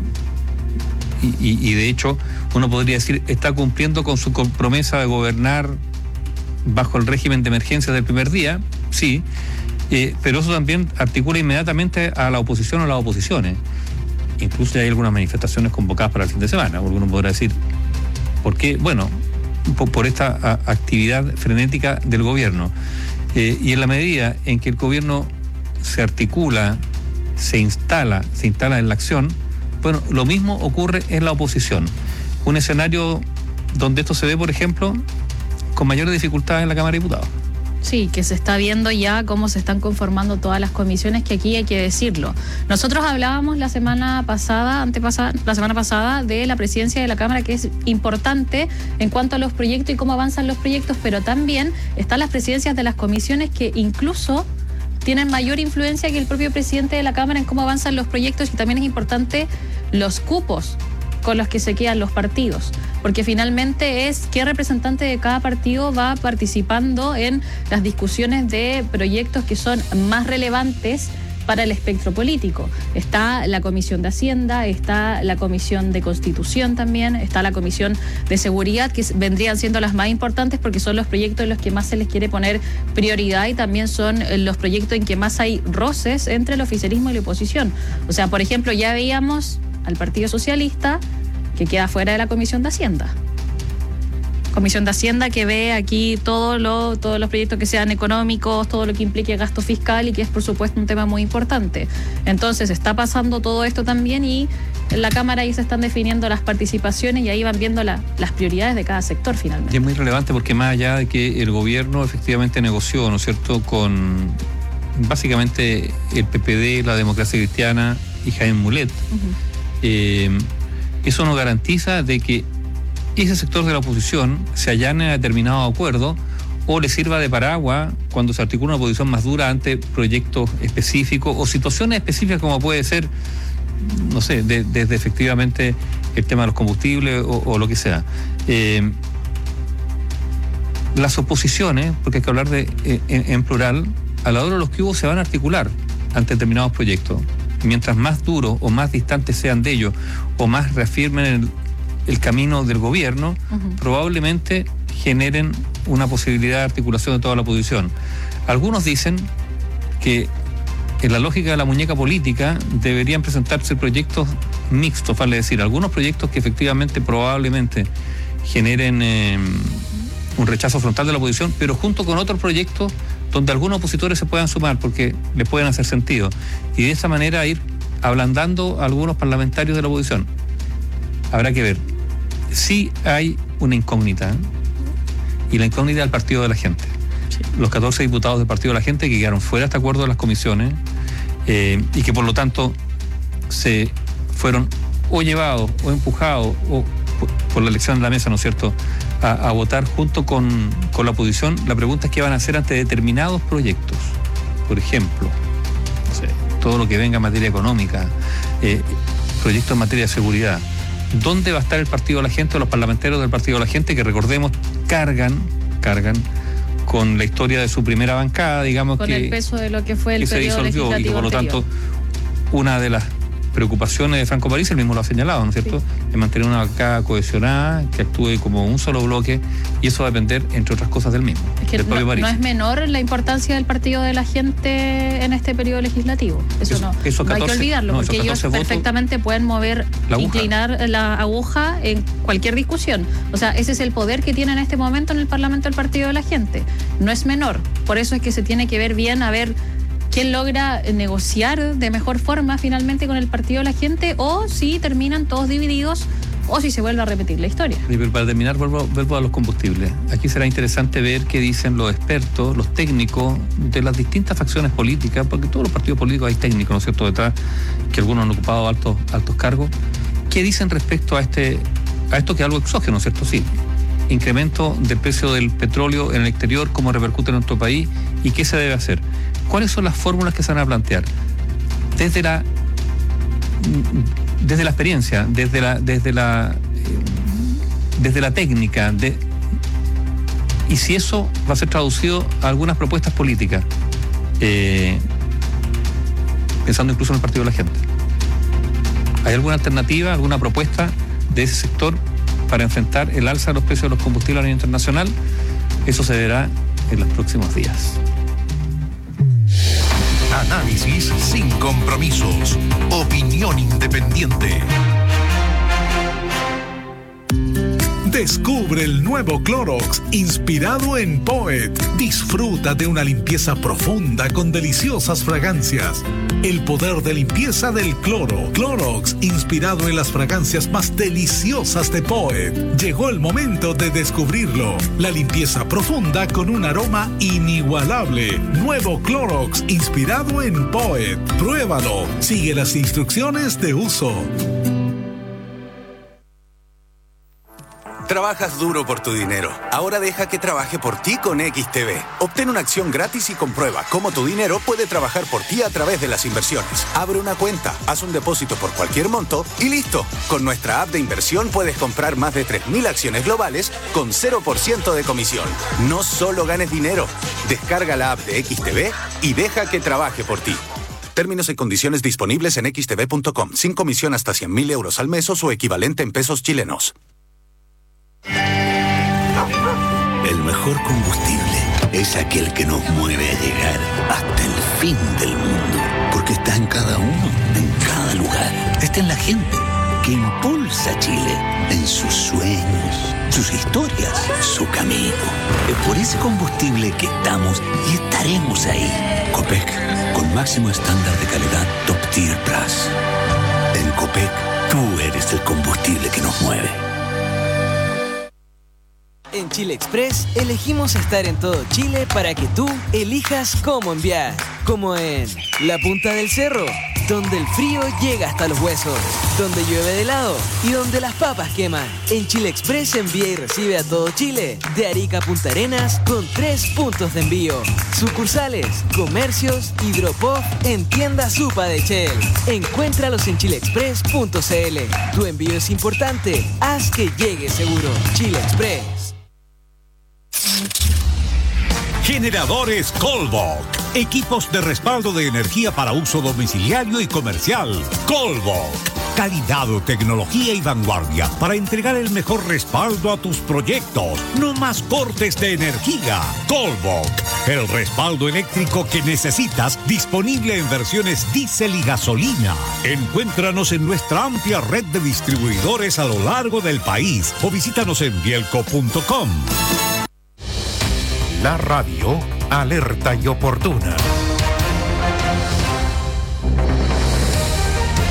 Y de hecho, uno podría decir, está cumpliendo con su promesa de gobernar bajo el régimen de emergencia del primer día, sí, pero eso también articula inmediatamente a la oposición o las oposiciones. Incluso ya hay algunas manifestaciones convocadas para el fin de semana. Alguno podrá decir, ¿por qué? Bueno, por esta actividad frenética del gobierno. Y en la medida en que el gobierno se articula, se instala en la acción, bueno, lo mismo ocurre en la oposición. Un escenario donde esto se ve, por ejemplo, con mayores dificultades en la Cámara de Diputados. Sí, que se está viendo ya cómo se están conformando todas las comisiones, que aquí hay que decirlo. Nosotros hablábamos la semana pasada, de la presidencia de la Cámara, que es importante en cuanto a los proyectos y cómo avanzan los proyectos, pero también están las presidencias de las comisiones, que incluso tienen mayor influencia que el propio presidente de la Cámara en cómo avanzan los proyectos, y también es importante los cupos con los que se quedan los partidos, porque finalmente es qué representante de cada partido va participando en las discusiones de proyectos que son más relevantes para el espectro político. Está la Comisión de Hacienda, está la Comisión de Constitución también, está la Comisión de Seguridad, que vendrían siendo las más importantes porque son los proyectos en los que más se les quiere poner prioridad, y también son los proyectos en que más hay roces entre el oficialismo y la oposición. O sea, por ejemplo, ya veíamos al Partido Socialista, que queda fuera de la Comisión de Hacienda. Comisión de Hacienda que ve aquí todos los proyectos que sean económicos, todo lo que implique gasto fiscal, y que es por supuesto un tema muy importante. Entonces está pasando todo esto también, y en la Cámara ahí se están definiendo las participaciones, y ahí van viendo las prioridades de cada sector finalmente. Y es muy relevante porque, más allá de que el gobierno efectivamente negoció, ¿no es cierto?, con básicamente el PPD, la Democracia Cristiana y Jaime Mulet, eso no garantiza de que ese sector de la oposición se allane a determinado acuerdo o le sirva de paraguas cuando se articula una posición más dura ante proyectos específicos o situaciones específicas, como puede ser, no sé, desde efectivamente el tema de los combustibles o lo que sea. Las oposiciones, porque hay que hablar en plural, a la hora de los que hubo se van a articular ante determinados proyectos. Mientras más duros o más distantes sean de ellos, o más reafirmen el camino del gobierno, probablemente generen una posibilidad de articulación de toda la oposición. Algunos dicen que en la lógica de la muñeca política deberían presentarse proyectos mixtos, vale decir, algunos proyectos que efectivamente probablemente generen un rechazo frontal de la oposición, pero junto con otros proyectos donde algunos opositores se puedan sumar porque les pueden hacer sentido, y de esa manera ir ablandando a algunos parlamentarios de la oposición. Habrá que ver. Sí hay una incógnita, y la incógnita del Partido de la Gente. Sí. Los 14 diputados del Partido de la Gente que quedaron fuera de este acuerdo de las comisiones, y que por lo tanto se fueron o llevados o empujados o por la elección de la mesa, ¿no es cierto?, a votar junto con la oposición. La pregunta es qué van a hacer ante determinados proyectos. Por ejemplo, no sé, todo lo que venga en materia económica, proyectos en materia de seguridad. ¿Dónde va a estar el Partido de la Gente o los parlamentarios del Partido de la Gente, que recordemos cargan con la historia de su primera bancada, digamos, con que el peso de lo que fue el periodo legislativo y que por lo tanto una de las preocupaciones de Franco Parisi, él mismo lo ha señalado, ¿no es cierto?, es mantener una bancada cohesionada, que actúe como un solo bloque, y eso va a depender, entre otras cosas, del mismo. Es que no es menor la importancia del Partido de la Gente en este periodo legislativo. Eso no hay que olvidarlo, porque ellos perfectamente pueden inclinar la aguja en cualquier discusión. O sea, ese es el poder que tiene en este momento en el Parlamento el Partido de la Gente. No es menor. Por eso es que se tiene que ver bien, a ver quién logra negociar de mejor forma finalmente con el Partido de la Gente, o si terminan todos divididos, o si se vuelve a repetir la historia. Y para terminar, vuelvo a los combustibles. Aquí será interesante ver qué dicen los expertos, los técnicos de las distintas facciones políticas, porque todos los partidos políticos hay técnicos, ¿no es cierto?, detrás, que algunos han ocupado altos cargos. ¿Qué dicen respecto a esto, que es algo exógeno, ¿cierto? Sí. Incremento del precio del petróleo en el exterior, cómo repercute en nuestro país y qué se debe hacer. ¿Cuáles son las fórmulas que se van a plantear? Desde la experiencia, desde la técnica, y si eso va a ser traducido a algunas propuestas políticas, pensando incluso en el Partido de la Gente. ¿Hay alguna alternativa, alguna propuesta de ese sector para enfrentar el alza de los precios de los combustibles a nivel internacional? Eso se verá en los próximos días. Análisis sin compromisos. Opinión independiente. Descubre el nuevo Clorox, inspirado en Poet. Disfruta de una limpieza profunda con deliciosas fragancias. El poder de limpieza del cloro. Clorox, inspirado en las fragancias más deliciosas de Poet. Llegó el momento de descubrirlo. La limpieza profunda con un aroma inigualable. Nuevo Clorox, inspirado en Poet. Pruébalo. Sigue las instrucciones de uso. Trabajas duro por tu dinero. Ahora deja que trabaje por ti con XTB. Obtén una acción gratis y comprueba cómo tu dinero puede trabajar por ti a través de las inversiones. Abre una cuenta, haz un depósito por cualquier monto y listo. Con nuestra app de inversión puedes comprar más de 3.000 acciones globales con 0% de comisión. No solo ganes dinero. Descarga la app de XTB y deja que trabaje por ti. Términos y condiciones disponibles en xtb.com. Sin comisión hasta 100.000 euros al mes o su equivalente en pesos chilenos. El mejor combustible es aquel que nos mueve a llegar hasta el fin del mundo, porque está en cada uno, en cada lugar. Está en la gente que impulsa a Chile, en sus sueños, sus historias, su camino. Es por ese combustible que estamos y estaremos ahí. Copec, con máximo estándar de calidad Top Tier Plus. En Copec, tú eres el combustible que nos mueve. En Chile Express elegimos estar en todo Chile para que tú elijas cómo enviar. Como en la punta del cerro, donde el frío llega hasta los huesos, donde llueve de helado y donde las papas queman. En Chile Express envía y recibe a todo Chile, de Arica a Punta Arenas, con 3 puntos de envío. Sucursales, comercios y drop-off en tienda Supa de Shell. Encuéntralos en chileexpress.cl. Tu envío es importante, haz que llegue seguro. Chile Express. Generadores Colbok. Equipos de respaldo de energía para uso domiciliario y comercial. Colbok. Calidad, tecnología y vanguardia para entregar el mejor respaldo a tus proyectos. No más cortes de energía. Colbok. El respaldo eléctrico que necesitas, disponible en versiones diésel y gasolina. Encuéntranos en nuestra amplia red de distribuidores a lo largo del país o visítanos en bielco.com. La radio alerta y oportuna.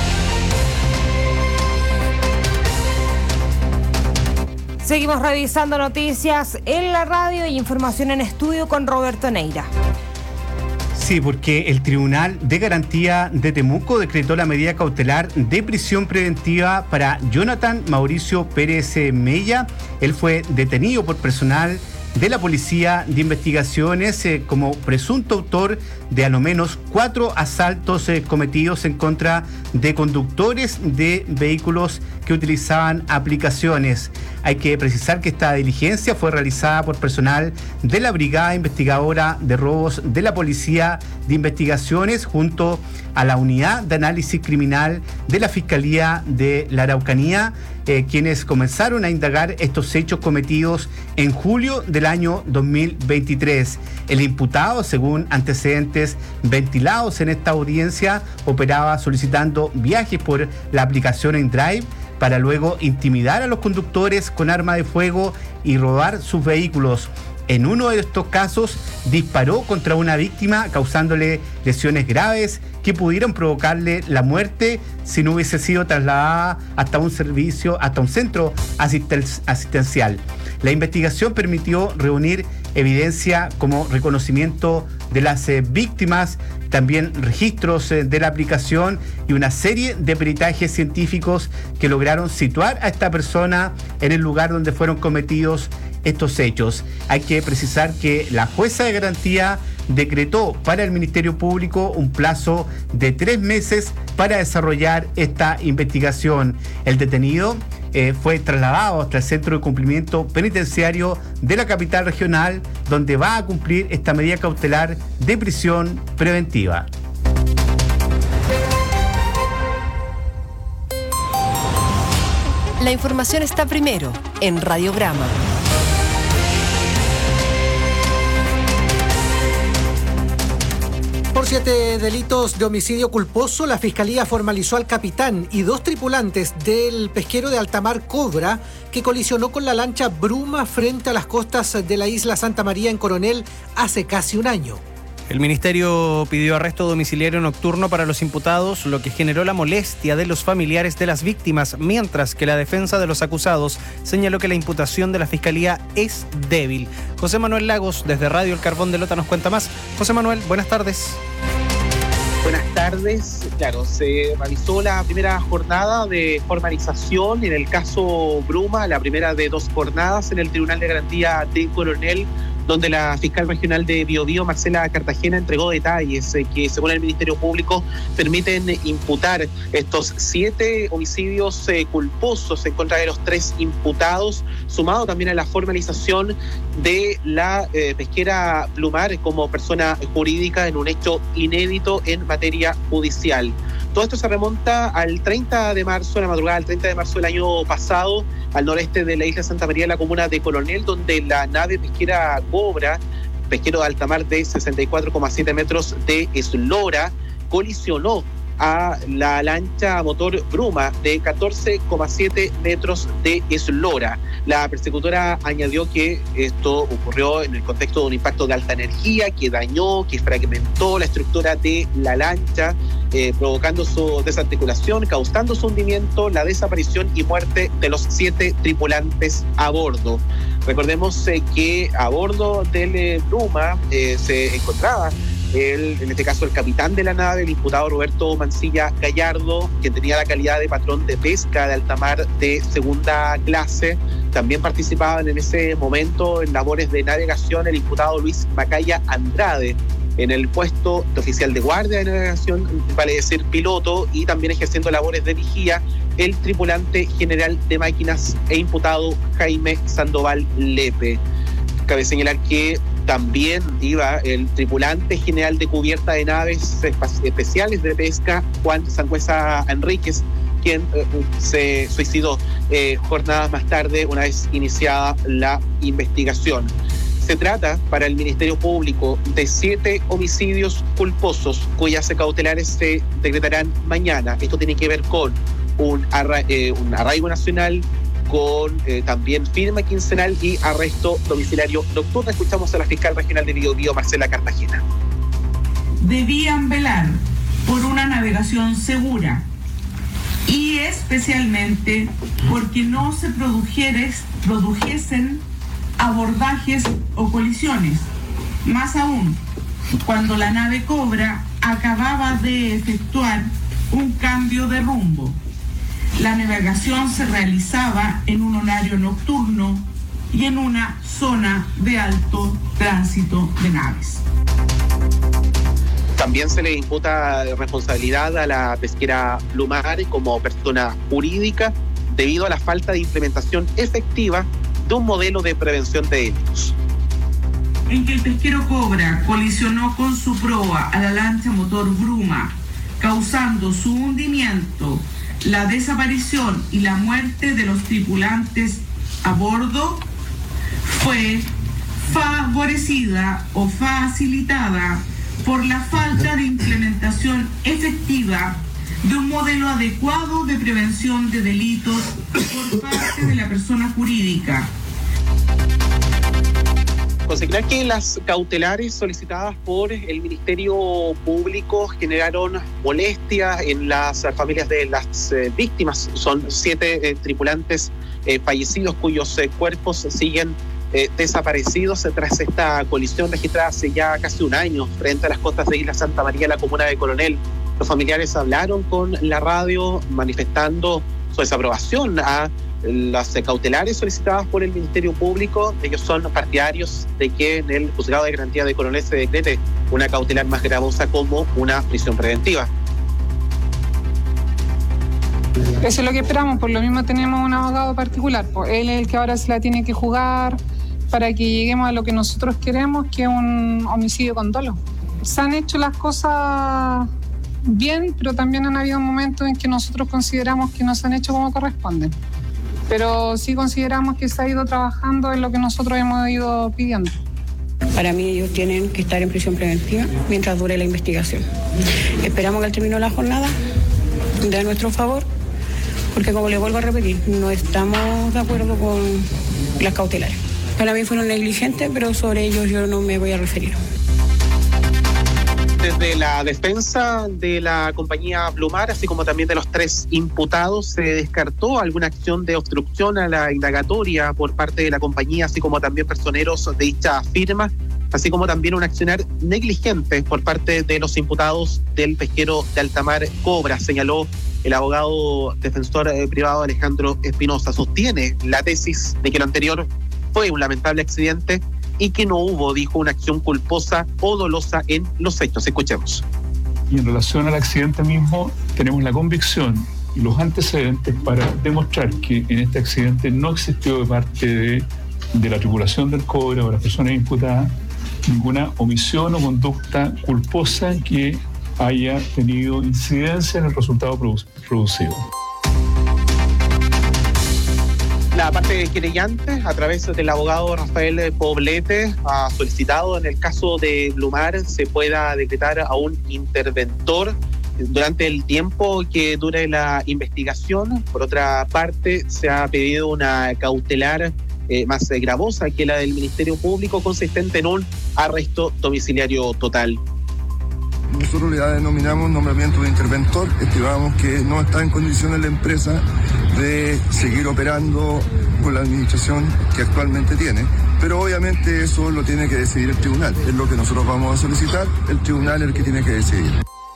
Seguimos revisando noticias en la radio y información en estudio con Roberto Neira. Sí, porque el Tribunal de Garantía de Temuco decretó la medida cautelar de prisión preventiva para Jonathan Mauricio Pérez Mella. Él fue detenido por personal de la Policía de Investigaciones como presunto autor de al menos 4 asaltos cometidos en contra de conductores de vehículos que utilizaban aplicaciones. Hay que precisar que esta diligencia fue realizada por personal de la Brigada Investigadora de Robos de la Policía de Investigaciones junto a la Unidad de Análisis Criminal de la Fiscalía de la Araucanía, quienes comenzaron a indagar estos hechos cometidos en julio del año 2023. El imputado, según antecedentes ventilados en esta audiencia, operaba solicitando viajes por la aplicación InDrive para luego intimidar a los conductores con arma de fuego y robar sus vehículos. En uno de estos casos disparó contra una víctima causándole lesiones graves que pudieron provocarle la muerte si no hubiese sido trasladada hasta un centro asistencial. La investigación permitió reunir evidencia como reconocimiento de las víctimas, también registros de la aplicación y una serie de peritajes científicos que lograron situar a esta persona en el lugar donde fueron cometidos estos hechos. Hay que precisar que la jueza de garantía decretó para el Ministerio Público un plazo de 3 meses para desarrollar esta investigación. El detenido fue trasladado hasta el Centro de Cumplimiento Penitenciario de la capital regional, donde va a cumplir esta medida cautelar de prisión preventiva. La información está primero en Radiograma. Por 7 delitos de homicidio culposo, la Fiscalía formalizó al capitán y 2 tripulantes del pesquero de alta mar Cobra, que colisionó con la lancha Bruma frente a las costas de la isla Santa María en Coronel hace casi un año. El Ministerio pidió arresto domiciliario nocturno para los imputados, lo que generó la molestia de los familiares de las víctimas, mientras que la defensa de los acusados señaló que la imputación de la Fiscalía es débil. José Manuel Lagos, desde Radio El Carbón de Lota, nos cuenta más. José Manuel, buenas tardes. Buenas tardes. Claro, se realizó la primera jornada de formalización en el caso Bruma, la primera de 2 jornadas en el Tribunal de Garantía de Coronel, donde la fiscal regional de Biobío, Marcela Cartagena, entregó detalles que, según el Ministerio Público, permiten imputar estos 7 homicidios culposos en contra de los 3 imputados, sumado también a la formalización de la pesquera Plumar como persona jurídica en un hecho inédito en materia judicial. Todo esto se remonta al 30 de marzo, la madrugada del 30 de marzo del año pasado, al noreste de la isla Santa María, en la comuna de Coronel, donde la nave pesquera Cobra, pesquero de alta mar de 64,7 metros de eslora, colisionó a la lancha a motor Bruma de 14,7 metros de eslora. La persecutora añadió que esto ocurrió en el contexto de un impacto de alta energía que dañó, que fragmentó la estructura de la lancha, provocando su desarticulación, causando su hundimiento, la desaparición y muerte de los 7 tripulantes a bordo. Recordemos que a bordo del Bruma se encontraba en este caso el capitán de la nave, el imputado Roberto Mancilla Gallardo, quien tenía la calidad de patrón de pesca de alta mar de segunda clase. También participaban en ese momento en labores de navegación el imputado Luis Macaya Andrade, en el puesto de oficial de guardia de navegación, vale decir piloto, y también ejerciendo labores de vigía el tripulante general de máquinas e imputado Jaime Sandoval Lepe. Cabe señalar que también iba el tripulante general de cubierta de naves especiales de pesca, Juan Sangüesa Enríquez, quien se suicidó jornadas más tarde, una vez iniciada la investigación. Se trata, para el Ministerio Público, de 7 homicidios culposos cuyas cautelares se decretarán mañana. Esto tiene que ver con un arraigo nacional, con también firma quincenal y arresto domiciliario nocturno. Escuchamos a la fiscal regional de Biobío, Marcela Cartagena. Debían velar por una navegación segura, y especialmente porque no se produjesen abordajes o colisiones. Más aún, cuando la nave Cobra acababa de efectuar un cambio de rumbo. La navegación se realizaba en un horario nocturno y en una zona de alto tránsito de naves. También se le imputa responsabilidad a la pesquera Blumar como persona jurídica debido a la falta de implementación efectiva de un modelo de prevención de delitos. En que el pesquero Cobra colisionó con su proa a la lancha motor Bruma, causando su hundimiento, la desaparición y la muerte de los tripulantes a bordo, fue favorecida o facilitada por la falta de implementación efectiva de un modelo adecuado de prevención de delitos por parte de la persona jurídica. Consignar que las cautelares solicitadas por el Ministerio Público generaron molestia en las familias de las víctimas. Son 7 tripulantes fallecidos cuyos cuerpos siguen desaparecidos tras esta colisión registrada hace ya casi un año frente a las costas de Isla Santa María, la comuna de Coronel. Los familiares hablaron con la radio manifestando su desaprobación a las cautelares solicitadas por el Ministerio Público. Ellos son partidarios de que en el Juzgado de Garantía de Coronel se decrete una cautelar más gravosa como una prisión preventiva. Eso es lo que esperamos, por lo mismo tenemos un abogado particular, pues él es el que ahora se la tiene que jugar para que lleguemos a lo que nosotros queremos, que es un homicidio con dolo. Se han hecho las cosas bien, pero también han habido momentos en que nosotros consideramos que no se han hecho como corresponden. Pero sí consideramos que se ha ido trabajando en lo que nosotros hemos ido pidiendo. Para mí ellos tienen que estar en prisión preventiva mientras dure la investigación. Esperamos que al término de la jornada dé a nuestro favor, porque como les vuelvo a repetir, no estamos de acuerdo con las cautelares. Para mí fueron negligentes, pero sobre ellos yo no me voy a referir. Desde la defensa de la compañía Blumar, así como también de los 3 imputados, se descartó alguna acción de obstrucción a la indagatoria por parte de la compañía, así como también personeros de dicha firma, así como también un accionar negligente por parte de los imputados del pesquero de altamar Cobra, señaló el abogado defensor privado Alejandro Espinosa. Sostiene la tesis de que lo anterior fue un lamentable accidente y que no hubo, dijo, una acción culposa o dolosa en los hechos. Escuchemos. Y en relación al accidente mismo, tenemos la convicción y los antecedentes para demostrar que en este accidente no existió de parte de la tripulación del Cobra o las personas imputadas ninguna omisión o conducta culposa que haya tenido incidencia en el resultado producido. La parte querellante, a través del abogado Rafael Poblete, ha solicitado en el caso de Blumar se pueda decretar a un interventor durante el tiempo que dure la investigación. Por otra parte, se ha pedido una cautelar más gravosa que la del Ministerio Público, consistente en un arresto domiciliario total. Nosotros le denominamos nombramiento de interventor. Estimamos que no está en condiciones la empresa de seguir operando con la administración que actualmente tiene, pero obviamente eso lo tiene que decidir el tribunal. Es lo que nosotros vamos a solicitar, el tribunal es el que tiene que decidir.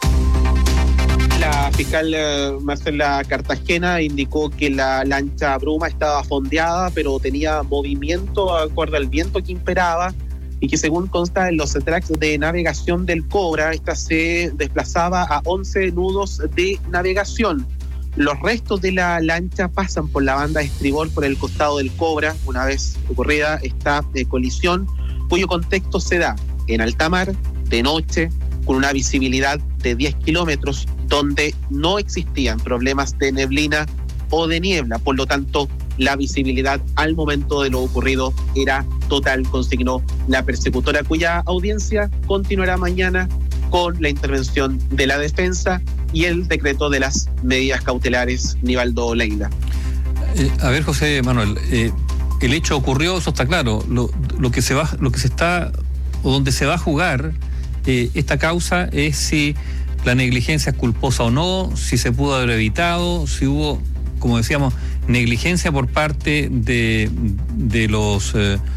La fiscal Marcela Cartagena indicó que la lancha Bruma estaba fondeada, pero tenía movimiento de acuerdo al viento que imperaba, y que según consta en los tracks de navegación del Cobra, esta se desplazaba a 11 nudos de navegación. Los restos de la lancha pasan por la banda de estribor por el costado del Cobra una vez ocurrida esta colisión, cuyo contexto se da en alta mar, de noche, con una visibilidad de 10 kilómetros, donde no existían problemas de neblina o de niebla. Por lo tanto, la visibilidad al momento de lo ocurrido era total, consignó la persecutora, cuya audiencia continuará mañana con la intervención de la defensa y el decreto de las medidas cautelares. Nivaldo Leila. A ver, José Manuel, el hecho ocurrió, eso está claro. Lo que se está, o donde se va a jugar esta causa es si la negligencia es culposa o no, si se pudo haber evitado, si hubo, como decíamos, negligencia por parte de los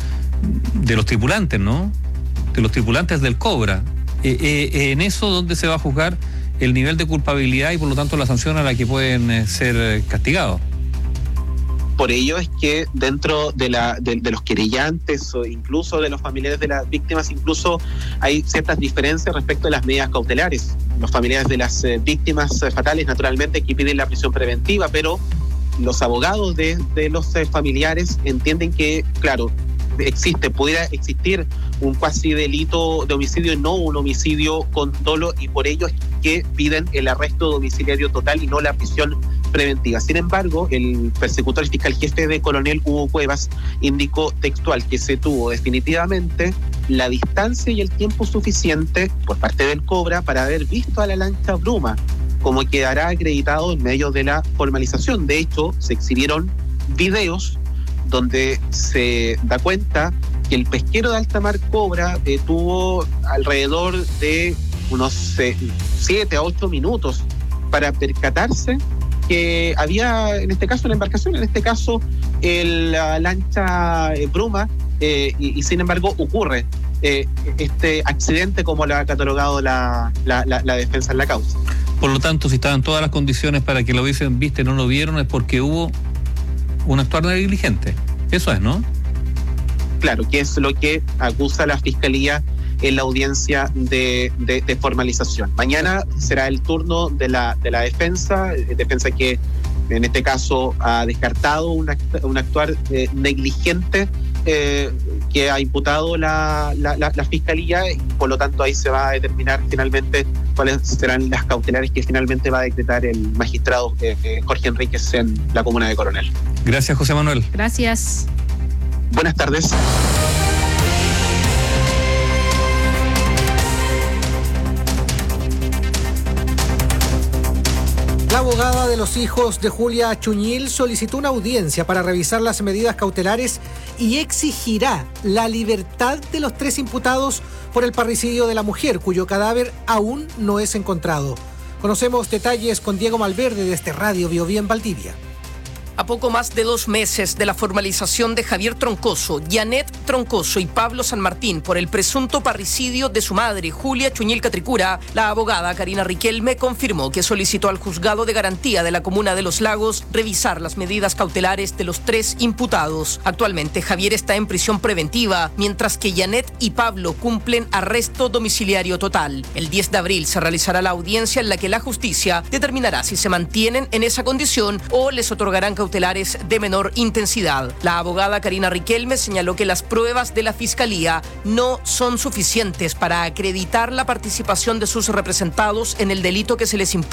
tripulantes, ¿no? De los tripulantes del Cobra. En eso donde se va a juzgar el nivel de culpabilidad y por lo tanto la sanción a la que pueden ser castigados. Por ello es que dentro de los querellantes o incluso de los familiares de las víctimas, incluso hay ciertas diferencias respecto a las medidas cautelares. Los familiares de las víctimas fatales, naturalmente, que piden la prisión preventiva, pero los abogados de los familiares entienden que, claro, pudiera existir un cuasi delito de homicidio y no un homicidio con dolo, y por ello es que piden el arresto domiciliario total y no la prisión preventiva. Sin embargo, el persecutor y fiscal jefe de Coronel, Hugo Cuevas, indicó textual que se tuvo definitivamente la distancia y el tiempo suficiente por parte del Cobra para haber visto a la lancha Bruma, como quedará acreditado en medio de la formalización. De hecho, se exhibieron videos donde se da cuenta que el pesquero de alta mar Cobra tuvo alrededor de unos 7 a 8 minutos para percatarse que había, en este caso, la embarcación, en este caso, la lancha Bruma, y sin embargo ocurre este accidente, como lo ha catalogado la defensa en la causa. Por lo tanto, si estaban todas las condiciones para que lo hubiesen visto y no lo vieron, es porque hubo un actuar negligente. Eso es, ¿no? Claro, que es lo que acusa la Fiscalía en la audiencia de formalización. Mañana será el turno de la defensa que en este caso ha descartado un actuar negligente que ha imputado la Fiscalía, y por lo tanto ahí se va a determinar finalmente cuáles serán las cautelares que finalmente va a decretar el magistrado Jorge Enríquez en la comuna de Coronel. Gracias, José Manuel. Gracias. Buenas tardes. La abogada de los hijos de Julia Chuñil solicitó una audiencia para revisar las medidas cautelares y exigirá la libertad de los 3 imputados por el parricidio de la mujer, cuyo cadáver aún no es encontrado. Conocemos detalles con Diego Malverde desde Radio Biobío en Valdivia. A poco más de 2 meses de la formalización de Javier Troncoso, Janet Troncoso y Pablo San Martín por el presunto parricidio de su madre, Julia Chuñil Catricura, la abogada Karina Riquelme confirmó que solicitó al juzgado de garantía de la comuna de Los Lagos revisar las medidas cautelares de los 3 imputados. Actualmente, Javier está en prisión preventiva, mientras que Janet y Pablo cumplen arresto domiciliario total. El 10 de abril se realizará la audiencia en la que la justicia determinará si se mantienen en esa condición o les otorgarán cautelares de menor intensidad. La abogada Karina Riquelme señaló que las pruebas de la Fiscalía no son suficientes para acreditar la participación de sus representados en el delito que se les imputa